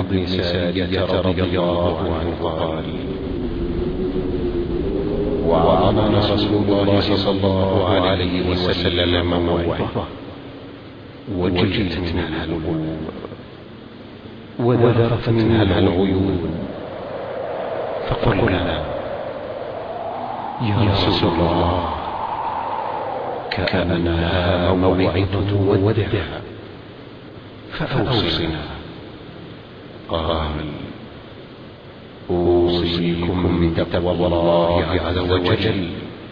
بن سارية رضي الله عنه قال: وعظنا رسول الله صلى الله عليه وسلم موعظة وجلت منها القلوب وذرفت منها العيون، فقلنا: يا رسول الله، كأنها موعظة ودع، فأوصنا. قال: أوصيكم بتقوى الله عز وجل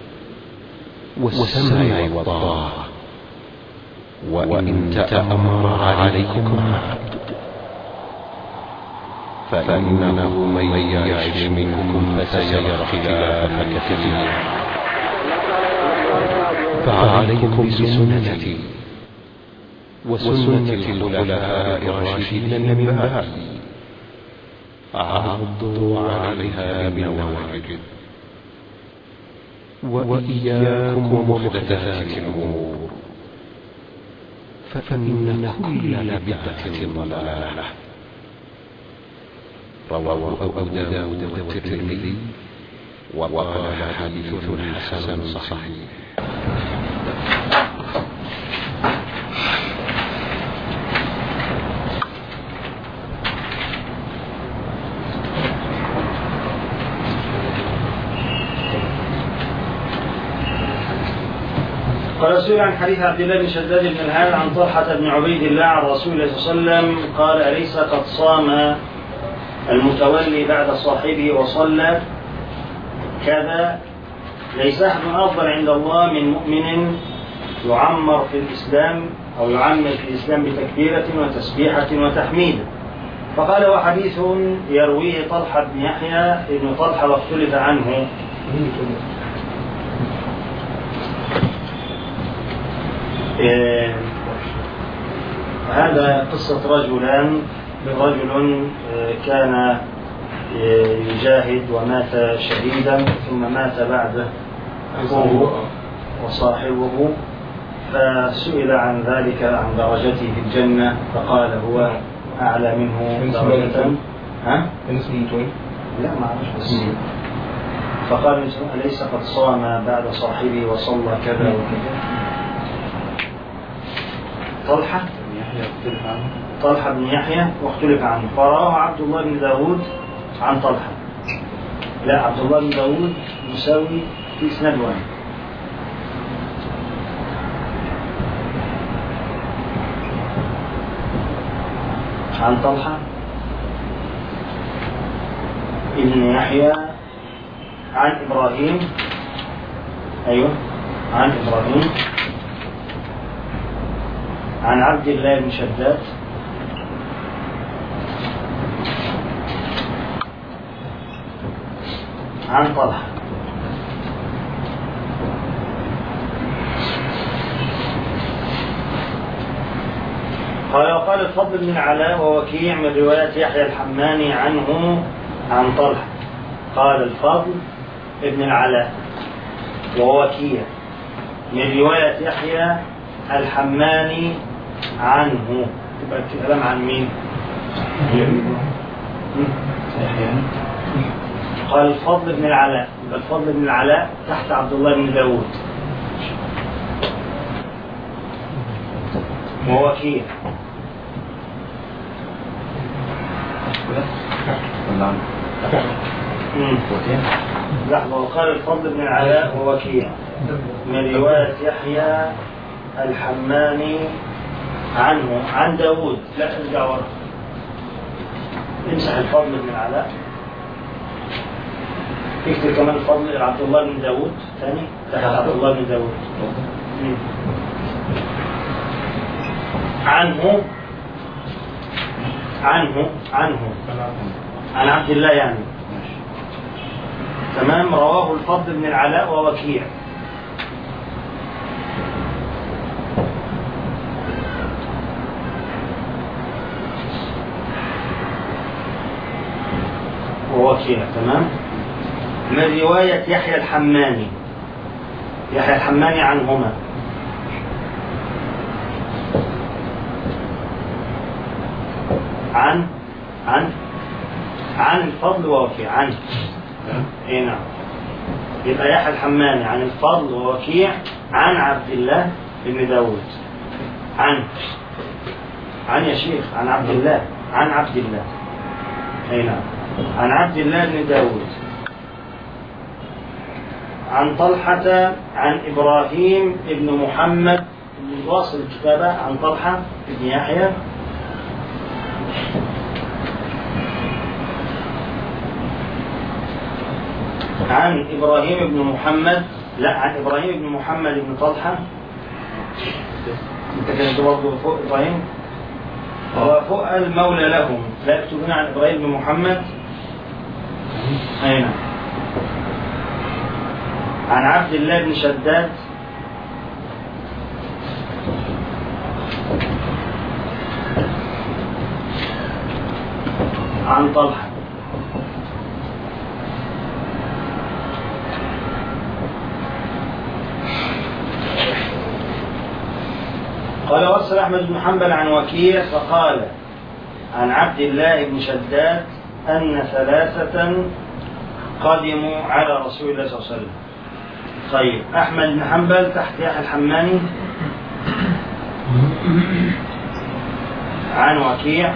والسمع والطاعة، وإن تأمر عليكم عبد، فإنه من يعش منكم فسيرى اختلافا كثيرا، فعليكم بسنتي وسنة الخلفاء الراشدين من بعدي، عضوا عليها بالنواجذ، وإياكم ومحدثات الأمور، فإن كل بدعة ضلالة. رواه أبو داود والترمذي وقال حديث حسن صحيح. قال: سئل عن حديث عبد الله بن شداد بن الهاد عن طلحة بن عبيد الله عن رسول الله صلى الله عليه وسلم قال: أليس قد صام المتولي بعد صاحبه وصلى كذا؟ ليس أحد أفضل عند الله من مؤمن يعمر في الإسلام أو يعمر في الإسلام بتكبيرة وتسبيحة وتحميد. فقال: وحديث يرويه طلحة بن يحيى ابن طلحة واختلف عنه. هذا قصة رجل كان يجاهد ومات شهيدا، ثم مات بعده أخوه وصاحبه، فسئل عن ذلك عن درجته في الجنة، فقال: هو أعلى منه درجة. لا ما أعرفش. فقال: أليس قد صام بعد صاحبه وصلى كذا وكذا؟ طلحة بن يحيى واختلف عنه، فراه عبد الله بن داود عن طلحة. لا، عبد الله بن داود مساوي في إسناد واحد. عن طلحة ابن يحيى عن إبراهيم، أيوه عن إبراهيم عن عبد الله بن شداد عن طلحة. قال الفضل بن العلاء ووكيع من رواية يحيى الحماني عنه عن طلحة. قال الفضل بن العلاء ووكيع من رواية يحيى الحماني عنه. تبقى الكلام عن مين؟ قال الفضل بن العلاء، الفضل بن العلاء تحت عبد الله بن داود ووكيع. لحظة. وقال الفضل بن العلاء ووكيع من رواية يحيى الحماني عنه عن داود. لا ترجع ورا، امسح الفضل بن العلاء، اكتب كمان الفضل عبد الله بن داود ثاني تحت عبد الله بن داود عنه عن عبد الله يعني. تمام. رواه الفضل بن العلاء ووكيع. تمام. من رواية يحيى الحماني عنهما. عن الفضل ووكيع عن اي نعم. يبقى يحيى الحماني عن الفضل ووكيع عن عبد الله بن داود. عن يا شيخ عن عبد الله اي نعم. عن عبد الله بن داود عن طلحة عن إبراهيم بن محمد بن واصل الكتابة عن طلحة بن يحيى عن إبراهيم بن محمد عن إبراهيم بن محمد بن طلحة. أنت كنت برضه فوق إبراهيم هو فوق المولى لهم لا يكتبون عن إبراهيم بن محمد أين عن عبد الله بن شداد عن طلحة قال وصل أحمد بن حنبل عن وكيع فقال عن عبد الله بن شداد أن 3 قدموا على رسول الله صلى الله عليه وسلم. طيب أحمد بن حنبل تحت يحيى الحماني عن وكيع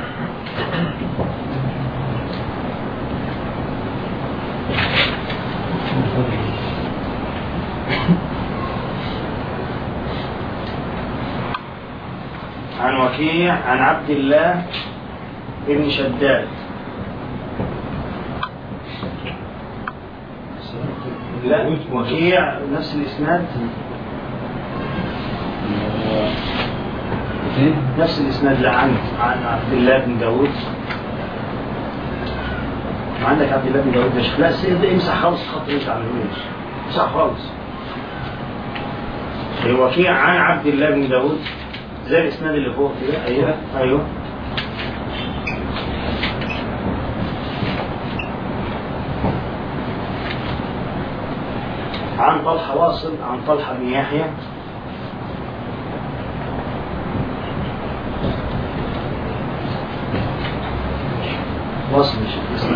عن عبد الله بن شداد لا وكيع نفس الإسناد لا عن عبد الله بن داود. عندك عبد الله بن داود ده لا سيد امسح خالص خط مش على الوجه امسح خالص. وكيع عن عبد الله بن داود زي الاسناد اللي فوق كده. ايوه عن طلحة واصل عن طلحة بن يحيى واصل اسم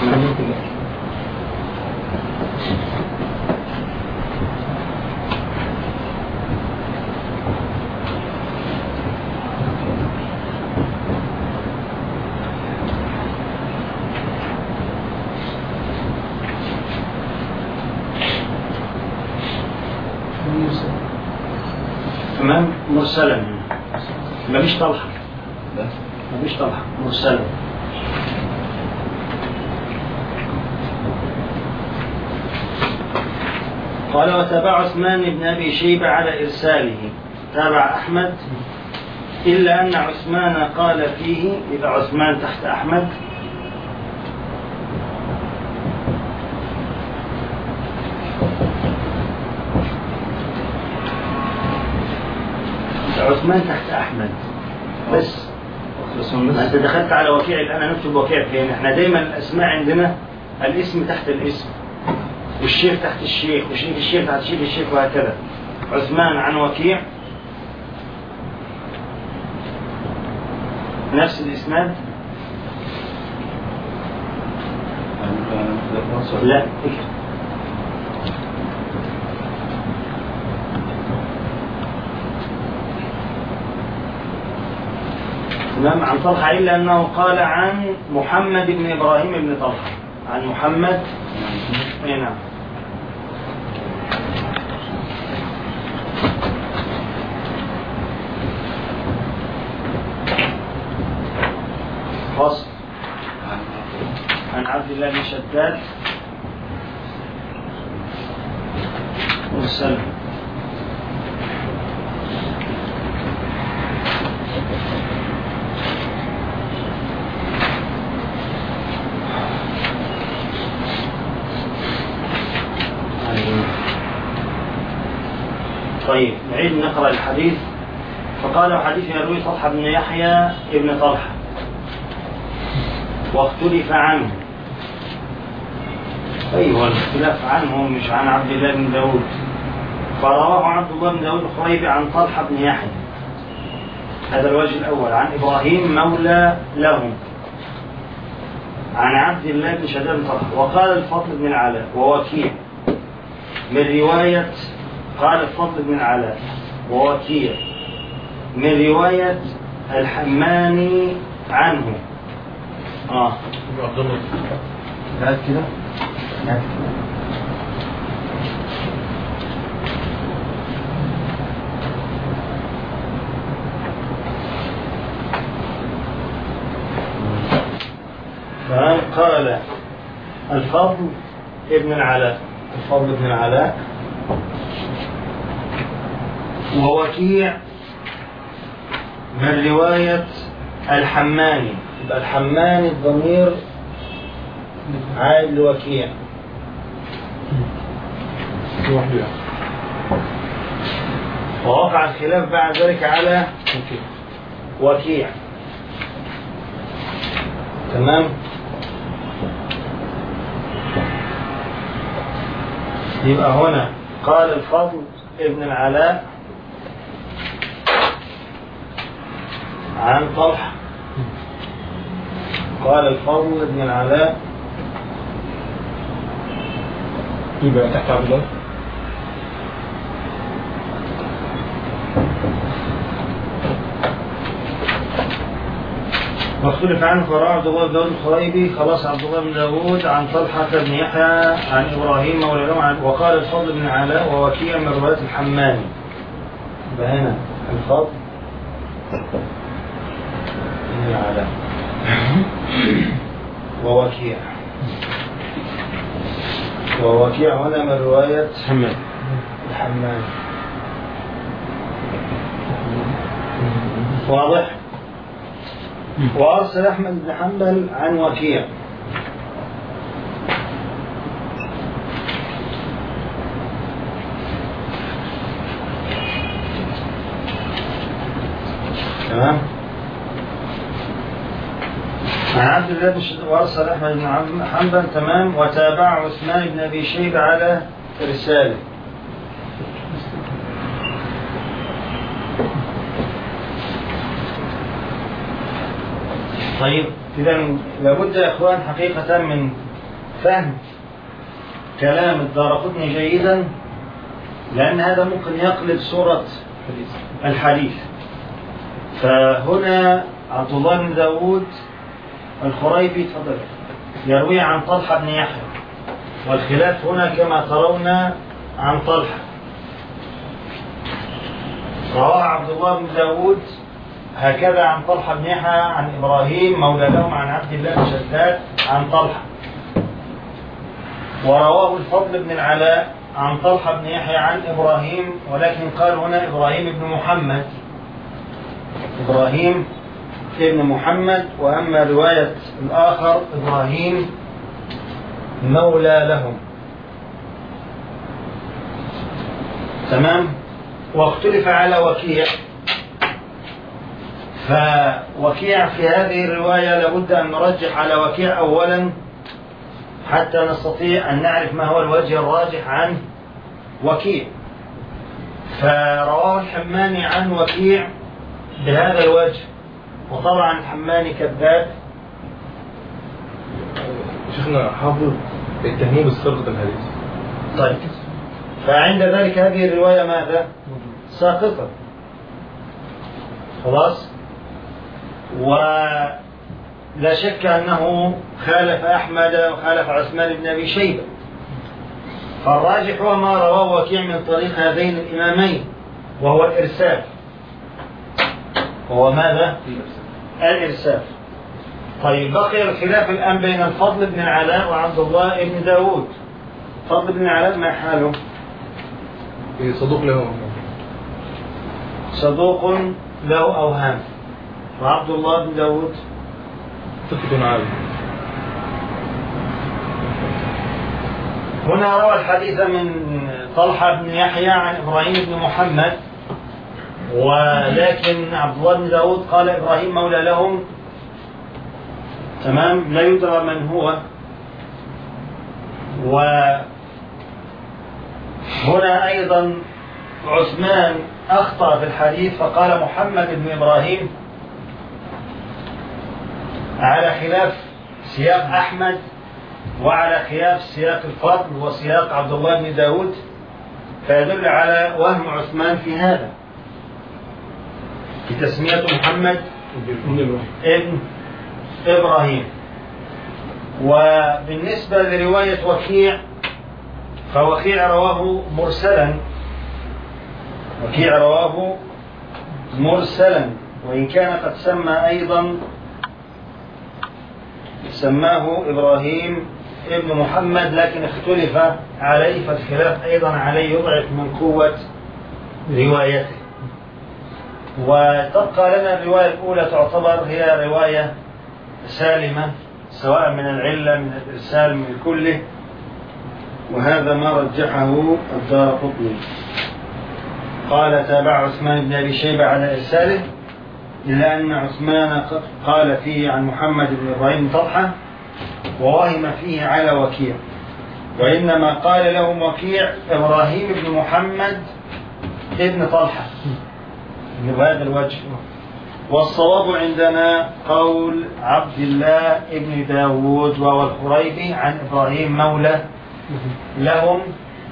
تمام مرسلا ما فيش طلحة مرسلا. قال وتابع عثمان بن أبي شيبة على إرساله تابع أحمد إلا أن عثمان قال فيه إذا عثمان تحت أحمد عثمان تحت أحمد بس أنت دخلت على وكيع الآن نكتب وكيع فين؟ إحنا دايما الأسماء عندنا الاسم تحت الاسم والشيخ تحت الشيخ وشريك الشيخ تحت شريك الشيخ وهكذا. عثمان عن وكيع نفس الإسناد لا تمام عن طلحة إلا أنه قال عن محمد بن إبراهيم بن طلحة عن محمد هنا فصل عن عبد الله بن شداد والسلام. طيب نعيد نقرأ الحديث. فقال حديث يروي طلحة بن يحيى ابن طلحة واختلف عنه. أيوة الاختلاف عنه مش عن عبد الله بن داود. فرواه عبد الله بن داود الخريبي عن طلحة بن يحيى هذا الوجه الأول عن إبراهيم مولى لهم عن عبد الله بن شداد بن طلحة. وقال الفضل بن العلاء ووكيع من رواية، قال الفضل بن العلاء ووكيع من رواية الحماني عنه. هات كده. قال الفضل ابن العلاء، الفضل بن العلاء ووكيع من رواية الحماني. يبقى الحماني الضمير عائد لوكيع. ووقع الخلاف بعد ذلك على وكيع. تمام. يبقى هنا قال الفضل ابن العلاء عن طلحة، قال الفضل ابن العلاء يبقى تحت عبد الله. واختلف عنه فروى عبد الله بن داود الخريبي خلاص عبد الله بن داود عن طلحة بن يحيى عن إبراهيم مولى له. وقال الفضل بن علاء ووكيع من رواية الحماني. يبقى هنا الفضل بن علاء ووكيع، ووكيع هنا من رواية الحماني. واضح؟ وأرسل أحمد بن حنبل عن وكيع. تمام. عن عبد الله بن شداد. وأرسل أحمد بن حنبل. تمام. وتابع عثمان بن أبي شيبة على إرساله. طيب إذا لابد يا إخوان حقيقة من فهم كلام الدارقطني جيدا، لأن هذا ممكن يقلب صورة الحديث. فهنا عبد الله بن داود الخريبي تفضل يروي عن طلحة بن يحيى، والخلاف هنا كما ترون عن طلحة. رواه عبد الله بن داود هكذا عن طلحة بن يحيى عن إبراهيم مولى لهم عن عبد الله بن شداد عن طلحة. ورواه الفضل بن العلاء عن طلحة بن يحيى عن إبراهيم، ولكن قال هنا إبراهيم بن محمد، إبراهيم ابن محمد. وأما رواية الآخر إبراهيم مولى لهم. تمام. واختلف على وكيع، فوكيع في هذه الرواية لابد أن نرجح على وكيع أولا حتى نستطيع أن نعرف ما هو الوجه الراجح عن وكيع. فرواه الحماني عن وكيع بهذا الوجه، وطبعا الحماني كذاب. شيخنا حافظ اتهموه بالسرقة الحديث. طيب، فعند ذلك هذه الرواية ماذا؟ ساقطة. خلاص. ولا شك أنه خالف أحمد وخالف عثمان بن أبي شيبة. فالراجح هو ما رواه وكيع من طريق هذين الإمامين، وهو الإرسال. هو ماذا؟ الإرسال. طيب، بقي الخلاف الآن بين الفضل بن العلاء وعبد الله بن داود. الفضل بن العلاء ما حاله؟ صدوق له، صدوق له أوهام. وعبد الله بن داود ثقة عالي. هنا روى الحديث من طلحة بن يحيى عن إبراهيم بن محمد، ولكن عبد الله بن داود قال إبراهيم مولى لهم. تمام. لا يدرى من هو. وهنا أيضا عثمان أخطأ في الحديث فقال محمد بن إبراهيم على خلاف سياق أحمد وعلى خلاف سياق الفضل وسياق عبد الله بن داود، فيدل على وهم عثمان في هذا، في تسمية محمد ابن إبراهيم. وبالنسبة لرواية وكيع، فوكيع رواه مرسلا، وكيع رواه مرسلا، وإن كان قد سماه إبراهيم ابن محمد، لكن اختلف عليه، فالخلاف أيضا عليه يضعف من قوة روايته. وتبقى لنا الرواية الأولى تعتبر هي رواية سالمة، سواء من العلة من الإرسال من كله، وهذا ما رجحه الدارقطني. قال تابع عثمان بن أبي شيبة على إرساله، إلا أن عثمان قال فيه عن محمد بن إبراهيم طلحة ووهم فيه على وكيع، وإنما قال لهم وكيع إبراهيم بن محمد ابن طلحة بهذا الوجه. والصواب عندنا قول عبد الله ابن داود وهو الخريبي عن إبراهيم مولى لهم،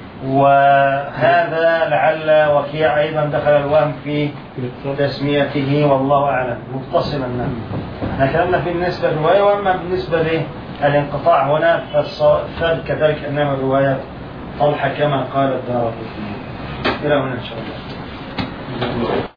وهذا لعل وكيع أيضا دخل الوهم في تسميته، والله أعلم. متصلا احنا كلامنا في بالنسبة للرواية، وأما بالنسبة للانقطاع هنا فالثابت كذلك أنما الروايات طلحة كما قال الدارقطني. إلى هنا إن شاء الله.